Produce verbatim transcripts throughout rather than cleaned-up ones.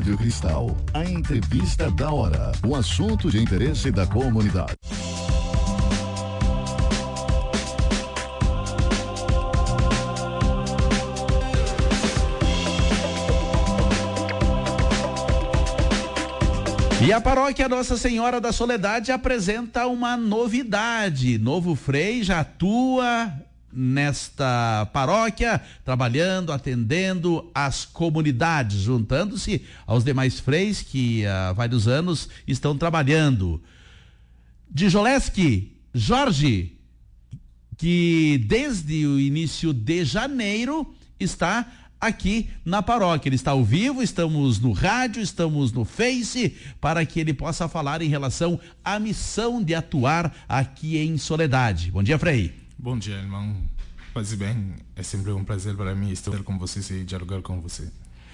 Rádio Cristal, a entrevista da hora, o assunto de interesse da comunidade. E a paróquia Nossa Senhora da Soledade apresenta uma novidade. Novo Frei já atua nesta paróquia, trabalhando, atendendo as comunidades, juntando-se aos demais freis que há vários anos estão trabalhando. Djoleski Jorge, que desde o início de janeiro está aqui na paróquia. Ele está ao vivo, estamos no rádio, estamos no Face, para que ele possa falar em relação à missão de atuar aqui em Soledade. Bom dia, Frei. Bom dia, irmão. Paz e bem, é sempre um prazer para mim estar com você e dialogar com você.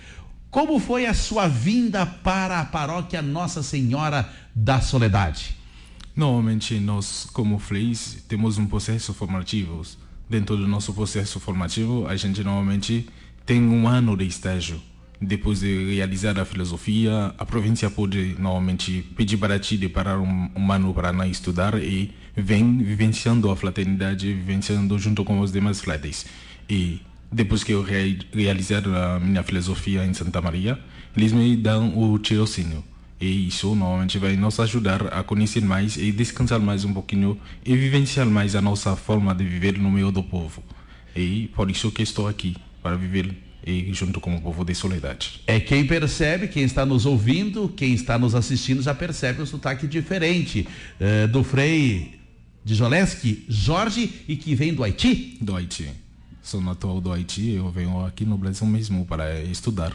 Como foi a sua vinda para a paróquia Nossa Senhora da Soledade? Normalmente, nós, como freis, temos um processo formativo. Dentro do nosso processo formativo, a gente normalmente tem um ano de estágio. Depois de realizar a filosofia, a província pode normalmente pedir para ti de parar um, um ano para não estudar e vem vivenciando a fraternidade, vivenciando junto com os demais frates. E depois que eu re, realizar a minha filosofia em Santa Maria, eles me dão o tirocínio. E isso normalmente vai nos ajudar a conhecer mais e descansar mais um pouquinho e vivenciar mais a nossa forma de viver no meio do povo. E por isso que estou aqui, para viver e junto com o povo de Soledade. É, quem percebe, quem está nos ouvindo, quem está nos assistindo já percebe o sotaque diferente uh, do Frei Djoleski Jorge, e que vem do Haiti? Do Haiti. Sou natural do Haiti, eu venho aqui no Brasil mesmo para estudar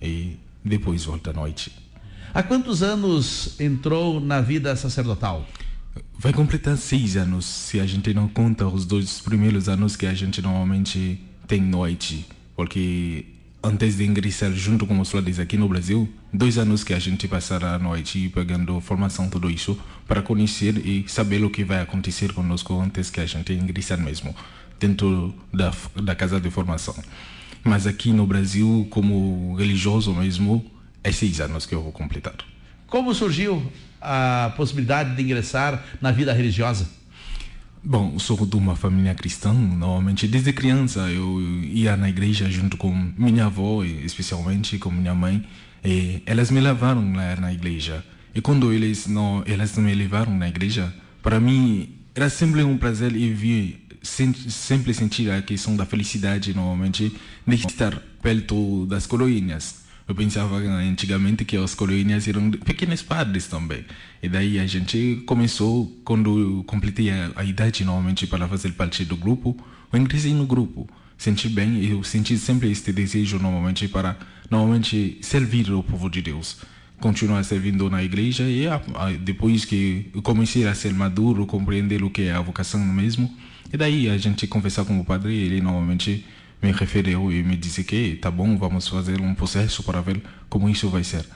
e depois voltar no Haiti. Há quantos anos entrou na vida sacerdotal? Vai completar seis anos, se a gente não conta os dois primeiros anos que a gente normalmente tem no Haiti. Porque antes de ingressar junto com os frades aqui no Brasil, dois anos que a gente passará no Haiti pegando formação, tudo isso, para conhecer e saber o que vai acontecer conosco antes que a gente ingressar mesmo, dentro da, da casa de formação. Mas aqui no Brasil, como religioso mesmo, é seis anos que eu vou completar. Como surgiu a possibilidade de ingressar na vida religiosa? Bom, sou de uma família cristã. Normalmente, desde criança, eu ia na igreja junto com minha avó, especialmente com minha mãe. E elas me levaram lá na igreja. E quando eles não, elas me levaram na igreja, para mim era sempre um prazer e vi, sempre sentir a questão da felicidade, normalmente, de estar perto das coroinhas. Eu pensava antigamente que as coroinhas eram pequenos padres também. E daí a gente começou, quando eu completei a, a idade normalmente para fazer parte do grupo, eu ingressei no grupo. Senti bem, eu senti sempre este desejo normalmente para normalmente servir o povo de Deus. Continuar servindo na igreja e a, a, depois que eu comecei a ser maduro, compreender o que é a vocação mesmo. E daí a gente conversar com o padre, ele normalmente me referiu e me disse que tá bom, vamos fazer um processo para ver como isso vai ser.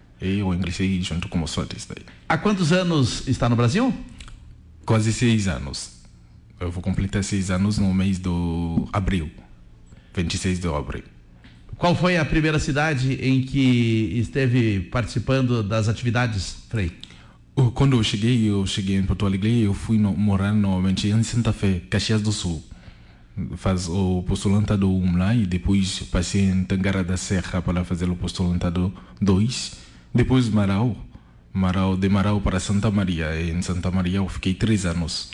E eu ingressei junto com os frades daí. Há quantos anos está no Brasil? Quase seis anos. Eu vou completar seis anos no mês de abril, vinte e seis de abril. Qual foi a primeira cidade em que esteve participando das atividades, Frei? Quando eu cheguei, eu cheguei em Porto Alegre, eu fui no, morar normalmente em Santa Fé, Caxias do Sul. Faz o postulantado um lá e depois passei em Tangara da Serra para fazer o postulantado dois. Depois Marau, Marau de Marau para Santa Maria. E em Santa Maria eu fiquei três anos.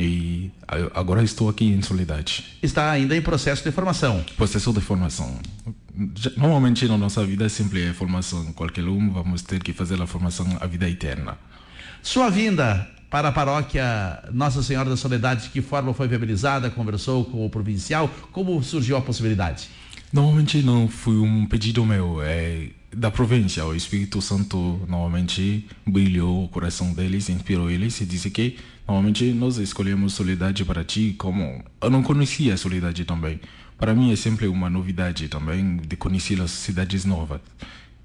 E agora estou aqui em Soledade. Está ainda em processo de formação? Processo de formação. Normalmente na nossa vida sempre é formação. Qualquer um vamos ter que fazer a formação a vida eterna. Sua vinda para a paróquia Nossa Senhora da Soledade, de que forma foi viabilizada? Conversou com o provincial? Como surgiu a possibilidade? Normalmente não foi um pedido meu, é da província. O Espírito Santo normalmente brilhou o coração deles, inspirou eles e disse que normalmente nós escolhemos Soledade para ti. Como eu não conhecia a Soledade também. Para mim é sempre uma novidade também de conhecer as cidades novas.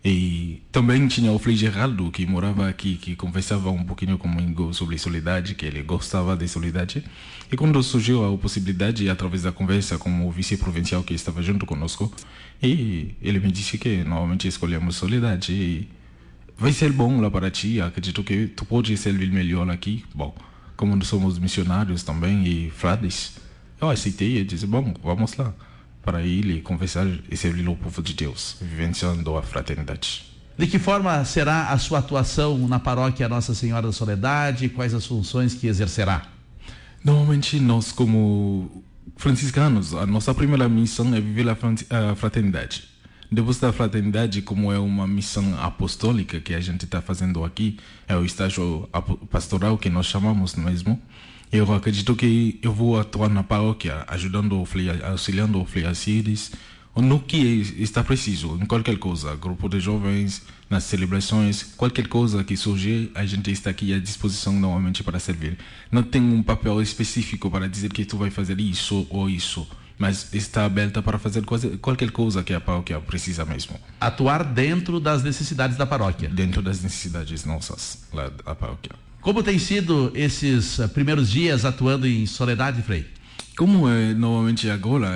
E também tinha o Frei Geraldo, que morava aqui, que conversava um pouquinho comigo sobre Soledade, que ele gostava de Soledade. E quando surgiu a possibilidade, através da conversa com o vice-provincial que estava junto conosco, e ele me disse que normalmente escolhemos Soledade. E vai ser bom lá para ti, acredito que tu pode servir melhor aqui. Bom, como nós somos missionários também e frades, eu aceitei e disse, bom, vamos lá, para ele conversar e servir o povo de Deus, vivenciando a fraternidade. De que forma será a sua atuação na paróquia Nossa Senhora da Soledade? Quais as funções que exercerá? Normalmente nós, como franciscanos, a nossa primeira missão é viver a fraternidade. Depois da fraternidade, como é uma missão apostólica que a gente está fazendo aqui, é o estágio pastoral que nós chamamos mesmo. Eu acredito que eu vou atuar na paróquia, ajudando, auxiliando o Frei Alcides, no que está preciso, em qualquer coisa, grupo de jovens, nas celebrações, qualquer coisa que surgir, a gente está aqui à disposição normalmente para servir. Não tem um papel específico para dizer que tu vai fazer isso ou isso, mas está aberta para fazer coisa, qualquer coisa que a paróquia precisa mesmo. Atuar dentro das necessidades da paróquia. Dentro das necessidades nossas, lá da paróquia. Como tem sido esses primeiros dias atuando em Soledade, Frei? Como é normalmente agora,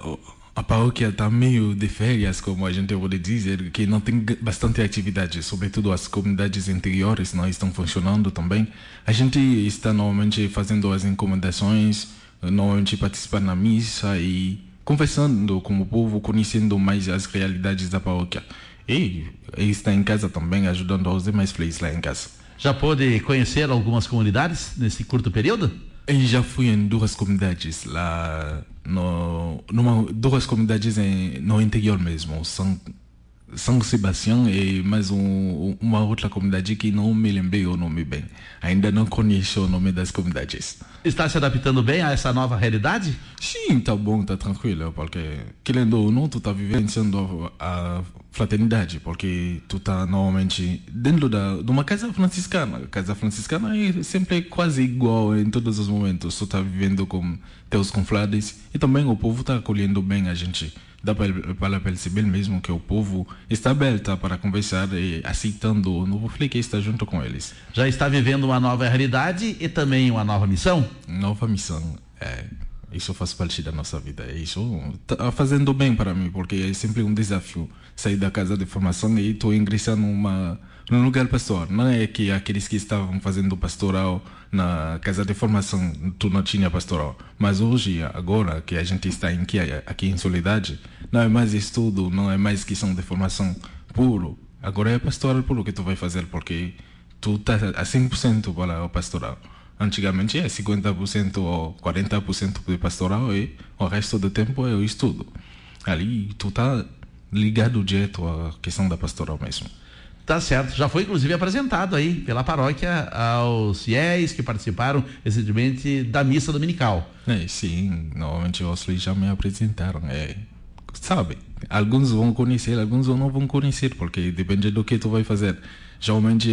a paróquia está meio de férias, como a gente pode dizer, que não tem bastante atividade, sobretudo as comunidades interiores não estão funcionando também. A gente está normalmente fazendo as encomendações, normalmente participar na missa e conversando com o povo, conhecendo mais as realidades da paróquia. E está em casa também, ajudando os demais freis lá em casa. Já pôde conhecer algumas comunidades nesse curto período? Eu já fui em duas comunidades lá, no, numa, duas comunidades em, no interior mesmo, São, São Sebastião e mais um, uma outra comunidade que não me lembrei o nome bem. Ainda não conheço o nome das comunidades. Está se adaptando bem a essa nova realidade? Sim, tá bom, tá tranquilo, porque querendo ou não, tu tá vivenciando a, a fraternidade, porque tu tá normalmente dentro da, de uma casa franciscana. A casa franciscana é sempre quase igual em todos os momentos. Tu tá vivendo com teus confrades e também o povo tá acolhendo bem a gente. Dá para perceber mesmo que o povo está aberto para conversar e aceitando o novo Frei que está junto com eles. Já está vivendo uma nova realidade e também uma nova missão? Nova missão, é, isso faz parte da nossa vida. Isso está fazendo bem para mim, porque é sempre um desafio sair da casa de formação e estou ingressando numa, num lugar pastoral. Não é que aqueles que estavam fazendo pastoral na casa de formação, tu não tinha pastoral. Mas hoje, agora que a gente está aqui, aqui em Soledade, não é mais estudo, não é mais questão de formação puro. Agora é pastoral puro que tu vai fazer, porque tu está a cem por cento para o pastoral. Antigamente é cinquenta por cento ou quarenta por cento de pastoral e o resto do tempo é o estudo. Ali tu está ligado direto à questão da pastoral mesmo. Tá certo, já foi inclusive apresentado aí pela paróquia aos fiéis que participaram recentemente da missa dominical. É, sim, normalmente os fiéis já me apresentaram. É, sabe, alguns vão conhecer, alguns não vão conhecer, porque depende do que tu vai fazer. Geralmente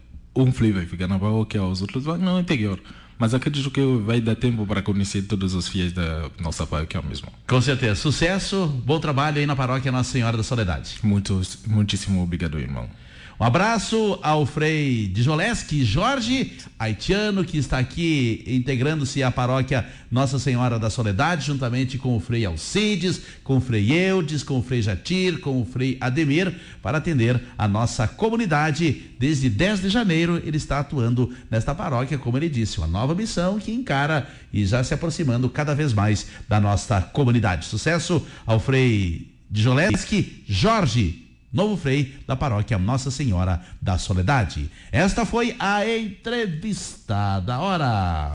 um fiel vai ficar na paróquia, os outros vão no interior. Mas acredito que vai dar tempo para conhecer todos os fiéis da nossa paróquia mesmo. Com certeza. Sucesso, bom trabalho aí na paróquia Nossa Senhora da Soledade. Muito, muitíssimo obrigado, irmão. Um abraço ao Frei Djoleski Jorge, haitiano, que está aqui integrando-se à paróquia Nossa Senhora da Soledade, juntamente com o Frei Alcides, com o Frei Eudes, com o Frei Jatir, com o Frei Ademir, para atender a nossa comunidade. Desde dez de janeiro ele está atuando nesta paróquia, como ele disse, uma nova missão que encara e já se aproximando cada vez mais da nossa comunidade. Sucesso ao Frei Djoleski Jorge, novo Frei da paróquia Nossa Senhora da Soledade. Esta foi a entrevista da hora.